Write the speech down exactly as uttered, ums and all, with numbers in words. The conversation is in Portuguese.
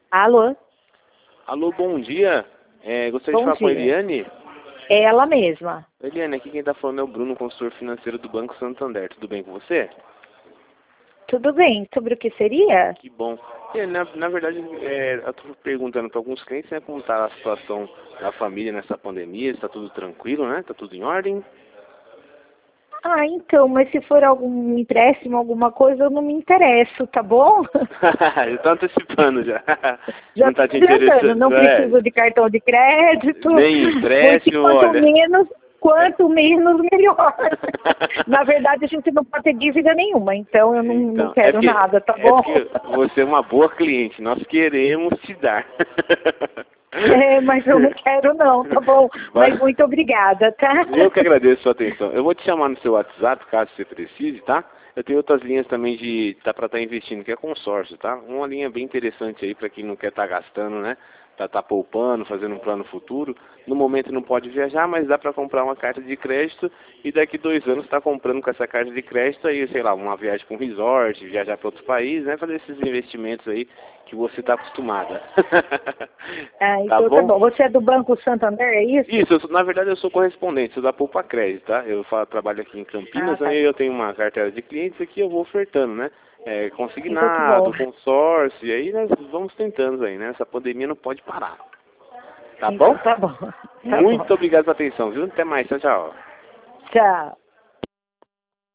Alô? Alô, bom dia. É, gostaria Bom de falar com a dia. Eliane. É ela mesma. Eliane, aqui quem está falando é o Bruno, consultor financeiro do Banco Santander. Tudo bem com você? Tudo bem? Sobre o que seria? Que bom. É, na, na verdade, é, eu estou perguntando para alguns clientes, né, como está a situação da família nessa pandemia. Está tudo tranquilo, né? Está tudo em ordem? Ah, então, mas se for algum empréstimo, alguma coisa, eu não me interesso, tá bom? Já está antecipando já. Já Não estou está te adiantando, não interessando. É, preciso de cartão de crédito, nem porque empréstimo, quanto olha. menos, quanto menos, melhor. Na verdade, a gente não pode ter dívida nenhuma, então eu não, não Então, é quero porque, nada, tá é bom? porque você é uma boa cliente. Nós queremos te dar. É, mas eu não quero não, tá bom? Vai. Mas muito obrigada, tá? Eu que agradeço a sua atenção. Eu vou te chamar no seu WhatsApp, caso você precise, tá? Eu tenho outras linhas também de tá, para estar investindo, que é consórcio, tá? Uma linha bem interessante aí para quem não quer estar gastando, né? Tá, tá poupando, fazendo um plano futuro. No momento não pode viajar, mas dá para comprar uma carta de crédito e daqui dois anos está comprando com essa carta de crédito aí, sei lá, uma viagem para um resort, viajar para outros países, né? Fazer esses investimentos aí que você está acostumada. Ah, Tá então tá bom? bom. Você é do Banco Santander, é isso? Isso, eu sou- na verdade eu sou correspondente, sou da Poupa Crédito, tá? Eu fa- trabalho aqui em Ah, Campinas, tá. aí eu tenho uma carteira de clientes aqui, eu vou ofertando, né? É, Então tá bom. consignado, consórcio, e aí nós vamos tentando aí, né? Essa pandemia não pode parar. Tá bom? Então tá bom. Tá bom. Muito obrigado pela atenção, viu? Até mais, tchau, tchau. Tchau.